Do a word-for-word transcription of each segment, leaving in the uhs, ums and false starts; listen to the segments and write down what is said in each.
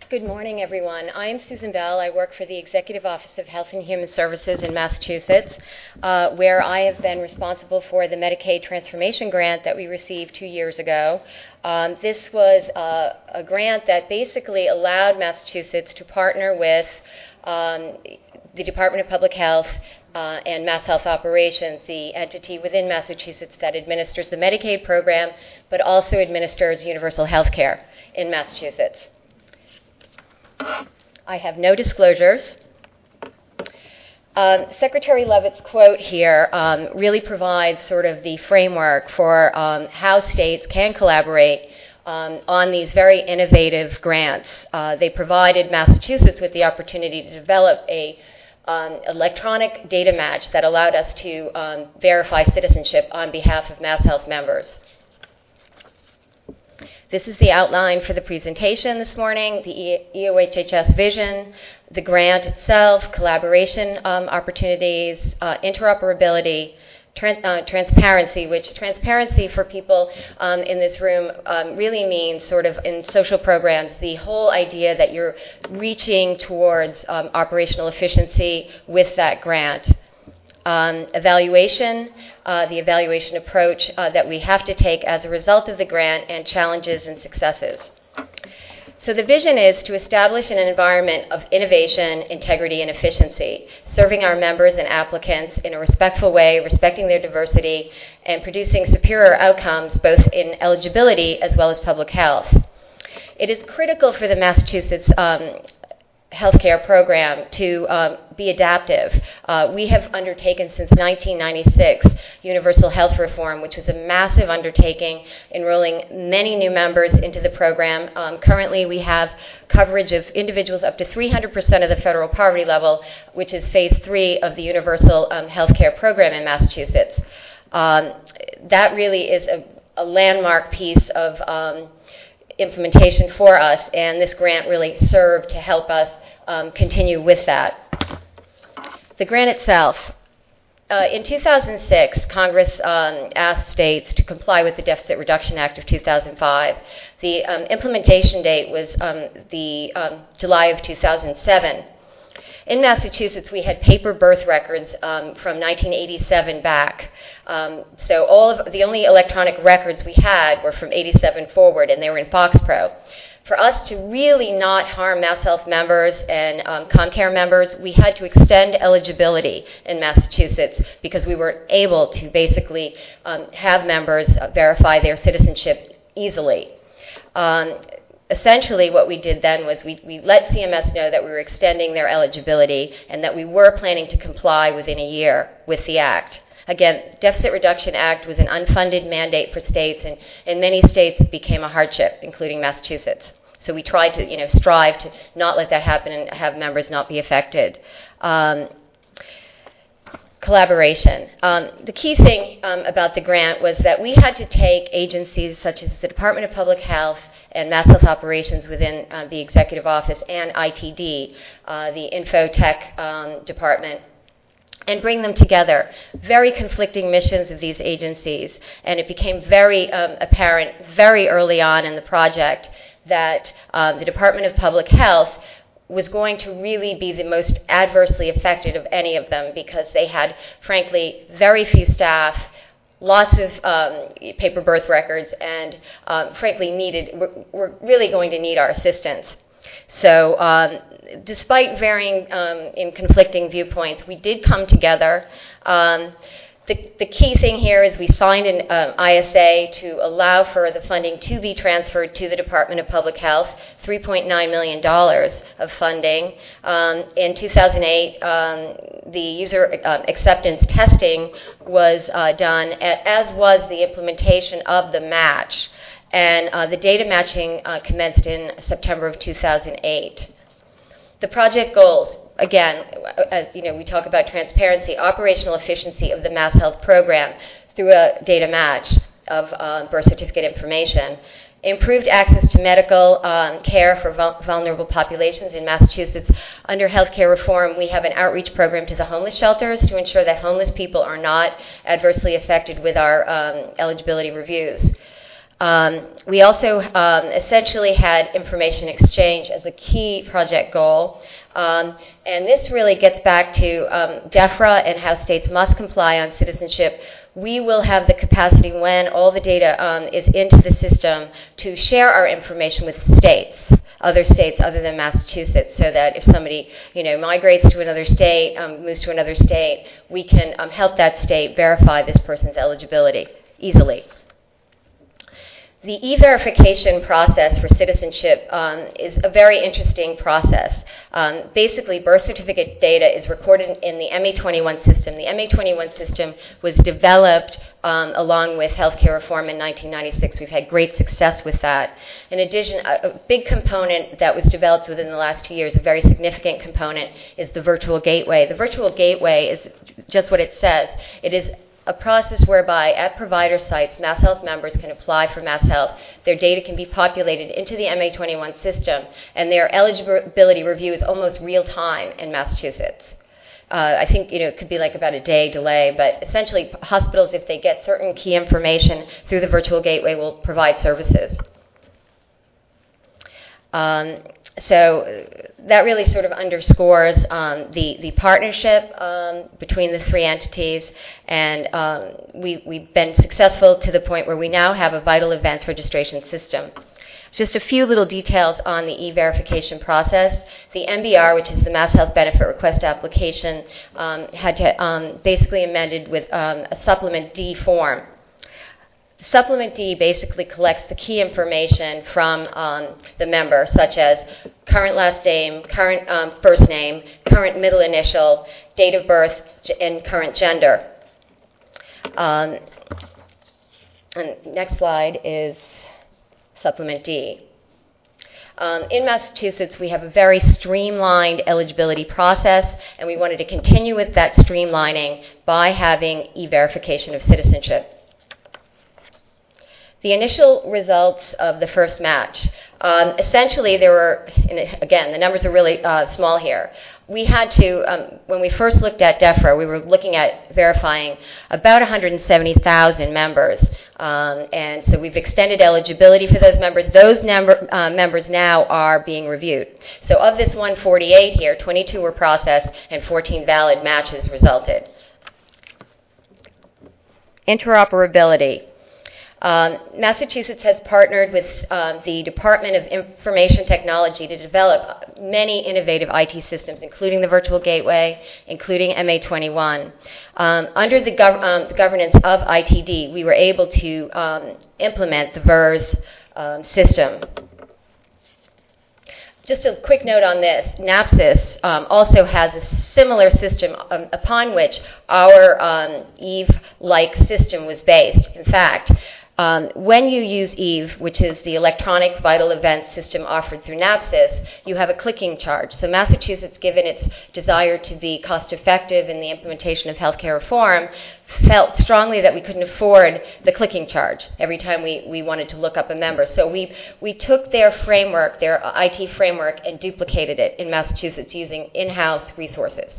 Good morning, everyone. I am Susan Bell. I work for the Executive Office of Health and Human Services in Massachusetts, uh, where I have been responsible for the Medicaid Transformation Grant that we received two years ago. Um, this was uh, a grant that basically allowed Massachusetts to partner with um, the Department of Public Health uh, and Mass Health Operations, the entity within Massachusetts that administers the Medicaid program, but also administers universal health care in Massachusetts. I have no disclosures. Um, Secretary Leavitt's quote here um, really provides sort of the framework for um, how states can collaborate um, on these very innovative grants. Uh, they provided Massachusetts with the opportunity to develop a um, electronic data match that allowed us to um, verify citizenship on behalf of Mass Health members. This is the outline for the presentation this morning, the E O H H S vision, the grant itself, collaboration um, opportunities, uh, interoperability, tran- uh, transparency, which transparency for people um, in this room um, really means sort of in social programs, the whole idea that you're reaching towards um, operational efficiency with that grant. Um, evaluation, uh, the evaluation approach uh, that we have to take as a result of the grant, and challenges and successes. So the vision is to establish an environment of innovation, integrity, and efficiency, serving our members and applicants in a respectful way, respecting their diversity, and producing superior outcomes both in eligibility as well as public health. It is critical for the Massachusetts um, healthcare program to um, be adaptive. Uh, we have undertaken since nineteen ninety-six universal health reform, which was a massive undertaking, enrolling many new members into the program. Um, currently, we have coverage of individuals up to three hundred percent of the federal poverty level, which is phase three of the universal um, healthcare program in Massachusetts. Um, that really is a, a landmark piece of um, implementation for us, and this grant really served to help us um, continue with that. The grant itself. Uh, in two thousand six, Congress um, asked states to comply with the Deficit Reduction Act of two thousand five. The um, implementation date was um, the um, July of two thousand seven. In Massachusetts, we had paper birth records um, from nineteen eighty-seven back. Um, so all of the only electronic records we had were from eighty-seven forward, and they were in FoxPro. For us to really not harm Mass Health members and um, ComCare members, we had to extend eligibility in Massachusetts because we were able to basically um, have members uh, verify their citizenship easily. Um, Essentially, what we did then was we, we let C M S know that we were extending their eligibility and that we were planning to comply within a year with the Act. Again, Deficit Reduction Act was an unfunded mandate for states, and in many states it became a hardship, including Massachusetts. So we tried to, you know, strive to not let that happen and have members not be affected. Um, Collaboration. Um, the key thing um, about the grant was that we had to take agencies such as the Department of Public Health and Mass Health Operations within uh, the Executive Office and I T D, uh, the Infotech um, Department, and bring them together. Very conflicting missions of these agencies, and it became very um, apparent very early on in the project that um, the Department of Public Health was going to really be the most adversely affected of any of them because they had, frankly, very few staff, lots of um, paper birth records, and um, frankly needed, we're, we're really going to need our assistance. So um, despite varying um, in conflicting viewpoints, we did come together. Um, The, the key thing here is we signed an um, I S A to allow for the funding to be transferred to the Department of Public Health, three point nine million dollars of funding. Um, in two thousand eight, um, the user uh, acceptance testing was uh, done, as was the implementation of the match. And uh, the data matching uh, commenced in September of two thousand eight. The project goals. Again, as you know, we talk about transparency, operational efficiency of the Mass Health program through a data match of uh, birth certificate information, improved access to medical um, care for vul- vulnerable populations in Massachusetts. Under healthcare reform, we have an outreach program to the homeless shelters to ensure that homeless people are not adversely affected with our um, eligibility reviews. Um, we also um, essentially had information exchange as a key project goal. Um, and this really gets back to um, DEFRA and how states must comply on citizenship. We will have the capacity when all the data um, is into the system to share our information with states, other states other than Massachusetts, so that if somebody, you know, migrates to another state, um, moves to another state, we can um, help that state verify this person's eligibility easily. The e-verification process for citizenship um, is a very interesting process. Um, basically, birth certificate data is recorded in the M A twenty-one system. The M A twenty-one system was developed um, along with healthcare reform in nineteen ninety-six. We've had great success with that. In addition, a, a big component that was developed within the last two years, a very significant component, is the virtual gateway. The virtual gateway is just what it says. It is a process whereby at provider sites, MassHealth members can apply for MassHealth. Their data can be populated into the M A twenty-one system, and their eligibility review is almost real time in Massachusetts. Uh, I think, you know, it could be like about a day delay, but essentially hospitals, if they get certain key information through the virtual gateway, will provide services. Um, so that really sort of underscores um, the, the partnership um, between the three entities, and um, we, we've been successful to the point where we now have a vital events registration system. Just a few little details on the e-verification process. The M B R, which is the MassHealth Benefit Request Application, um, had to um, basically amended with um, a Supplement D form. Supplement D basically collects the key information from um, the member, such as current last name, current um, first name, current middle initial, date of birth, and current gender. Um, and next slide is Supplement D. Um, in Massachusetts, we have a very streamlined eligibility process, and we wanted to continue with that streamlining by having e-verification of citizenship. The initial results of the first match. Um, essentially, there were, and again, the numbers are really uh, small here. We had to, um, when we first looked at DEFRA, we were looking at verifying about one hundred seventy thousand members. Um, and so we've extended eligibility for those members. Those number, uh, members now are being reviewed. So of this one hundred forty-eight here, twenty-two were processed and fourteen valid matches resulted. Interoperability. Um, Massachusetts has partnered with um, the Department of Information Technology to develop many innovative I T systems, including the Virtual Gateway, including M A twenty-one. Um, under the, gov- um, the governance of I T D, we were able to um, implement the V E R S um, system. Just a quick note on this. NAPSIS um, also has a similar system um, upon which our um, Eve-like system was based. In fact, Um, when you use Eve, which is the electronic vital events system offered through NAPSIS, you have a clicking charge. So Massachusetts, given its desire to be cost-effective in the implementation of healthcare reform, felt strongly that we couldn't afford the clicking charge every time we, we wanted to look up a member. So we, we took their framework, their I T framework, and duplicated it in Massachusetts using in-house resources.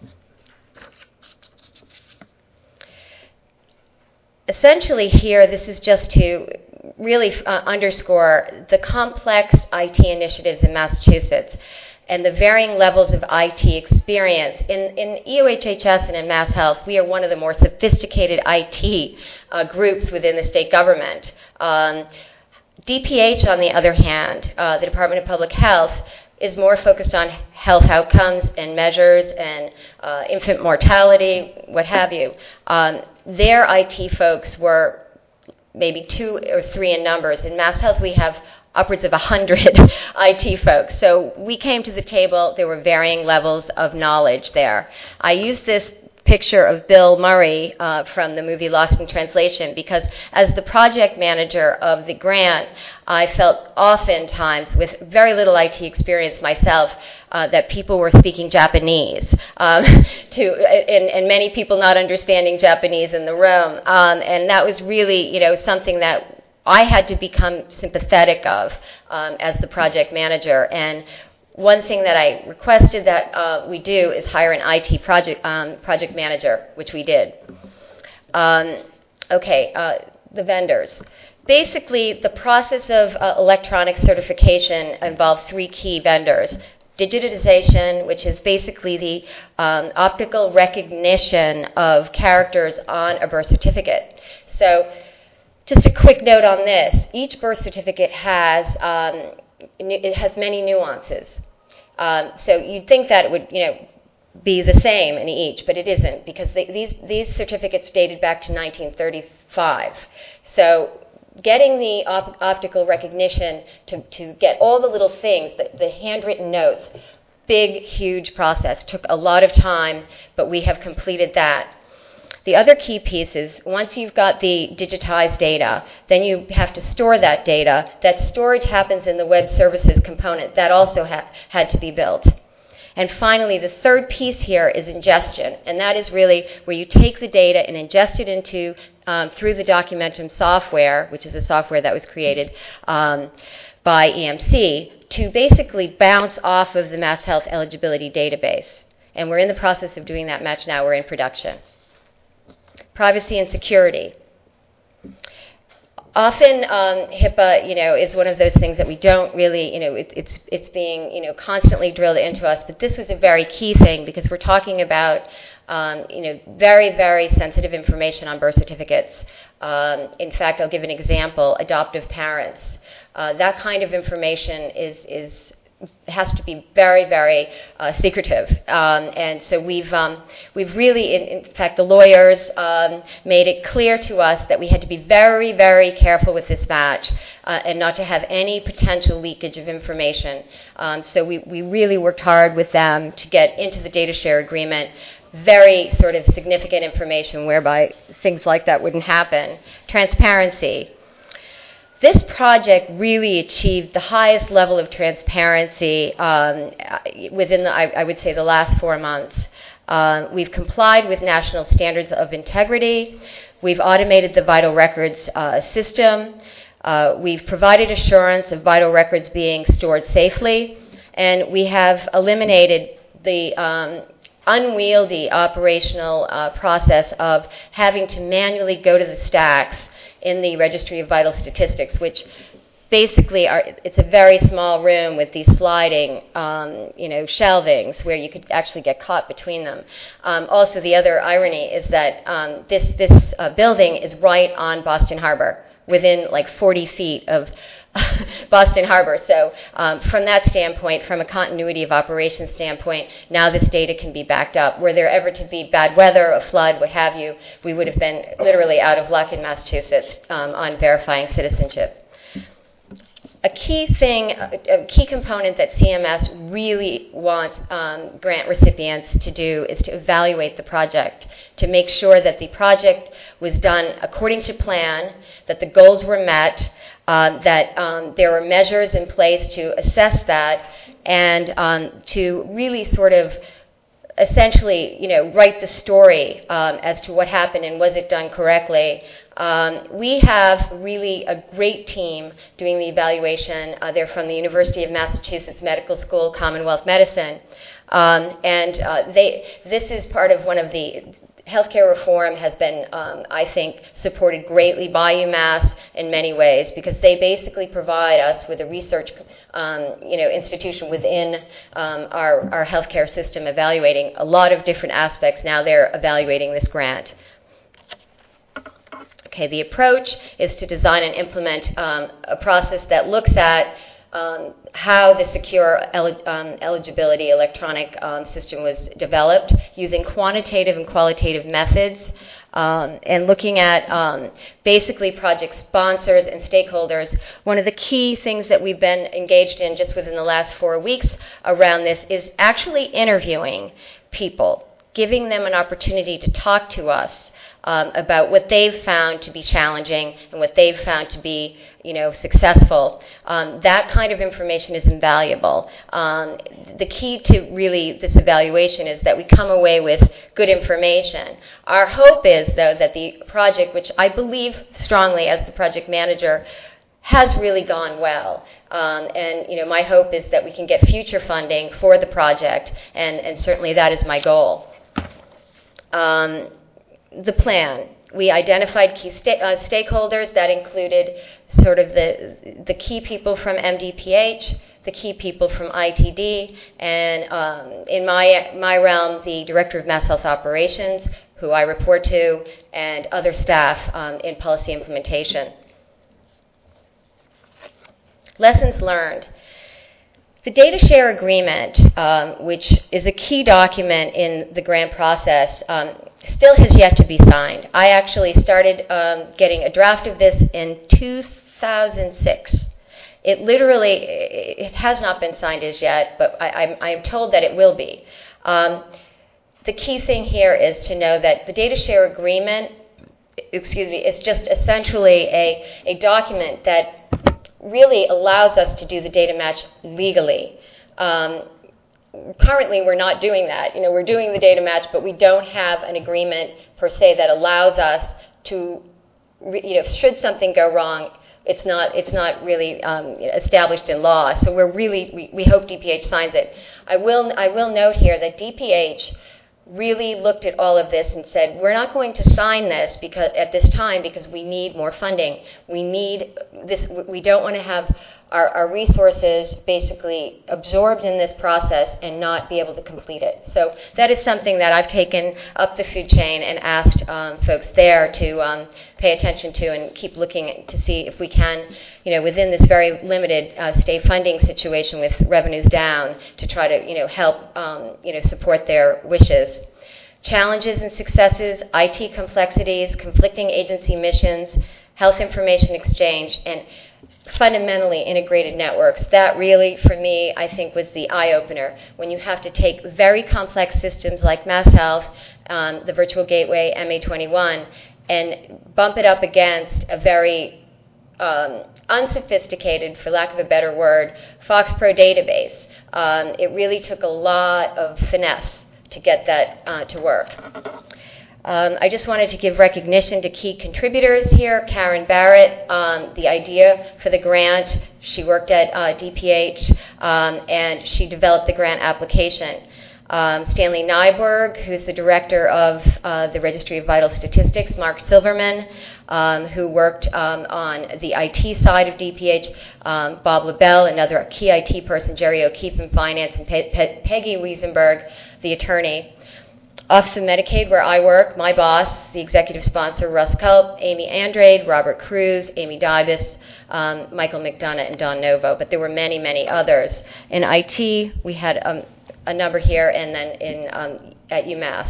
Essentially here, this is just to really uh, underscore the complex I T initiatives in Massachusetts and the varying levels of I T experience. In, in E O H H S and in MassHealth, we are one of the more sophisticated I T uh, groups within the state government. Um, D P H, on the other hand, uh, the Department of Public Health, is more focused on health outcomes and measures and uh, infant mortality, what have you. Um, their I T folks were maybe two or three in numbers. In MassHealth, we have upwards of one hundred I T folks. So we came to the table. There were varying levels of knowledge there. I used this picture of Bill Murray uh, from the movie Lost in Translation because as the project manager of the grant, I felt oftentimes, with very little I T experience myself, uh, that people were speaking Japanese, um, to and, and many people not understanding Japanese in the room. Um, and that was really, you know, something that I had to become sympathetic of um, as the project manager. And one thing that I requested that uh, we do is hire an I T project um, project manager, which we did. Um, okay, uh, the vendors. Basically, the process of uh, electronic certification involved three key vendors. Digitization, which is basically the um, optical recognition of characters on a birth certificate. So just a quick note on this. Each birth certificate has, um, it has many nuances. Um, so you'd think that it would, you know, be the same in each, but it isn't, because they, these, these certificates dated back to nineteen thirty-five. So getting the op- optical recognition to, to get all the little things, the, the handwritten notes, big, huge process, took a lot of time, but we have completed that. The other key piece is once you've got the digitized data, then you have to store that data. That storage happens in the web services component. That also ha- had to be built. And finally, the third piece here is ingestion, and that is really where you take the data and ingest it into, um, through the Documentum software, which is a software that was created um, by E M C, to basically bounce off of the Mass Health Eligibility Database. And we're in the process of doing that match now. We're in production. Privacy and security. Often um, HIPAA, you know, is one of those things that we don't really, you know, it, it's it's being, you know, constantly drilled into us. But this was a very key thing because we're talking about, um, you know, very, very sensitive information on birth certificates. Um, in fact, I'll give an example: adoptive parents. Uh, that kind of information is is has to be very, very uh, secretive. Um, and so we've um, we've really, in, in fact, the lawyers um, made it clear to us that we had to be very, very careful with this match uh, and not to have any potential leakage of information. Um, so we, we really worked hard with them to get into the data share agreement very sort of significant information whereby things like that wouldn't happen. Transparency. This project really achieved the highest level of transparency um, within, the, I, I would say, the last four months. Uh, we've complied with national standards of integrity. We've automated the vital records uh, system. Uh, we've provided assurance of vital records being stored safely. And we have eliminated the um, unwieldy operational uh, process of having to manually go to the stacks in the Registry of Vital Statistics, which basically are, it's a very small room with these sliding, um, you know, shelvings where you could actually get caught between them. Um, also, the other irony is that um, this this uh, building is right on Boston Harbor, within like forty feet of Boston Harbor. So um, from that standpoint, from a continuity of operations standpoint, now this data can be backed up. Were there ever to be bad weather, a flood, what have you, we would have been literally out of luck in Massachusetts um, on verifying citizenship. A key thing, a key component that C M S really wants um, grant recipients to do is to evaluate the project, to make sure that the project was done according to plan, that the goals were met, Um, that um, there were measures in place to assess that, and um, to really sort of essentially, you know, write the story um, as to what happened and was it done correctly. Um, we have really a great team doing the evaluation. Uh, they're from the University of Massachusetts Medical School, Commonwealth Medicine, um, and uh, they. This is part of one of the. Healthcare reform has been, um, I think, supported greatly by UMass in many ways because they basically provide us with a research, um, you know, institution within um, our, our healthcare system evaluating a lot of different aspects. Now they're evaluating this grant. Okay, the approach is to design and implement um, a process that looks at Um, how the secure elig- um, eligibility electronic um, system was developed using quantitative and qualitative methods um, and looking at um, basically project sponsors and stakeholders. One of the key things that we've been engaged in just within the last four weeks around this is actually interviewing people, giving them an opportunity to talk to us um, about what they've found to be challenging and what they've found to be you know, successful. Um, that kind of information is invaluable. Um, the key to really this evaluation is that we come away with good information. Our hope is, though, that the project, which I believe strongly as the project manager, has really gone well. Um, and, you know, my hope is that we can get future funding for the project, and, and certainly that is my goal. Um, the plan. we identified key sta- uh, stakeholders that included sort of the the key people from M D P H, the key people from I T D, and um, in my my realm, the Director of Mass Health Operations, who I report to, and other staff um, in policy implementation. Lessons learned. The data share agreement, um, which is a key document in the grant process, um, still has yet to be signed. I actually started um, getting a draft of this in two thousand six. It literally, it has not been signed as yet, but I, I am told that it will be. Um, the key thing here is to know that the data share agreement, excuse me, is just essentially a, a document that really allows us to do the data match legally. Um, currently, we're not doing that. You know, we're doing the data match, but we don't have an agreement per se that allows us to, you know, should something go wrong, it's not it's not really um, established in law. So we're really we, we hope D P H signs it. I will I will note here that D P H really looked at all of this and said, we're not going to sign this because at this time because we need more funding. We need this. We don't want to have our, our resources basically absorbed in this process and not be able to complete it. So that is something that I've taken up the food chain and asked um, folks there to um, pay attention to and keep looking to see if we can, you know, within this very limited uh, state funding situation with revenues down, to try to, you know, help, um, you know, support their wishes. Challenges and successes, I T complexities, conflicting agency missions, health information exchange, and fundamentally integrated networks. That really, for me, I think was the eye-opener. When you have to take very complex systems like Mass Health, um, the Virtual Gateway, M A twenty-one, and bump it up against a very um, unsophisticated, for lack of a better word, FoxPro database. Um, it really took a lot of finesse to get that uh, to work. Um, I just wanted to give recognition to key contributors here. Karen Barrett, um, the idea for the grant, she worked at uh, D P H, um, and she developed the grant application. Um, Stanley Nyberg, who's the director of uh, the Registry of Vital Statistics. Mark Silverman, um, who worked um, on the I T side of D P H. Um, Bob LaBelle, another key I T person. Jerry O'Keefe in finance, and Pe- Pe- Peggy Wiesenberg, the attorney. Office of Medicaid, where I work, my boss, the executive sponsor, Russ Culp, Amy Andrade, Robert Cruz, Amy Dibus, um, Michael McDonough, and Don Novo. But there were many, many others. In I T, we had um, a number here, and then in um, at UMass.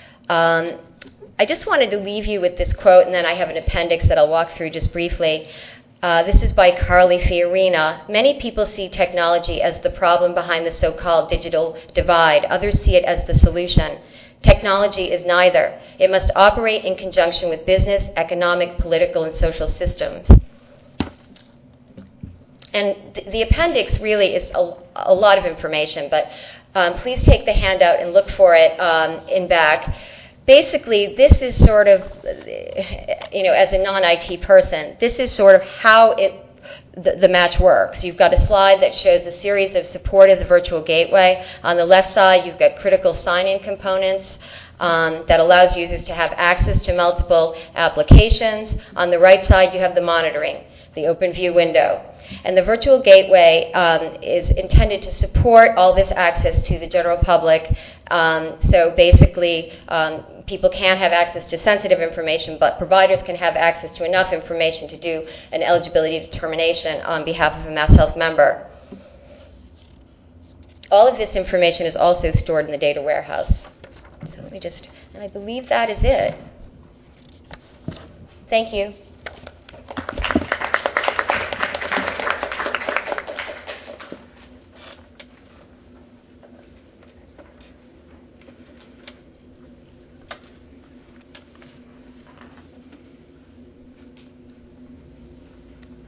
Um, I just wanted to leave you with this quote, and then I have an appendix that I'll walk through just briefly. Uh, this is by Carly Fiorina. Many people see technology as the problem behind the so-called digital divide. Others see it as the solution. Technology is neither. It must operate in conjunction with business, economic, political, and social systems. And th- the appendix really is a, a lot of information, but um, please take the handout and look for it um, in back. Basically, this is sort of, you know, as a non-I T person, this is sort of how it The, the match works. You've got a slide that shows a series of support of the virtual gateway. On the left side, you've got critical sign-in components um, that allows users to have access to multiple applications. On the right side, you have the monitoring, the open view window. And the virtual gateway um, is intended to support all this access to the general public. Um, so basically, um, people can have access to sensitive information, but providers can have access to enough information to do an eligibility determination on behalf of a Mass Health member. All of this information is also stored in the data warehouse. So let me just, and I believe that is it. Thank you.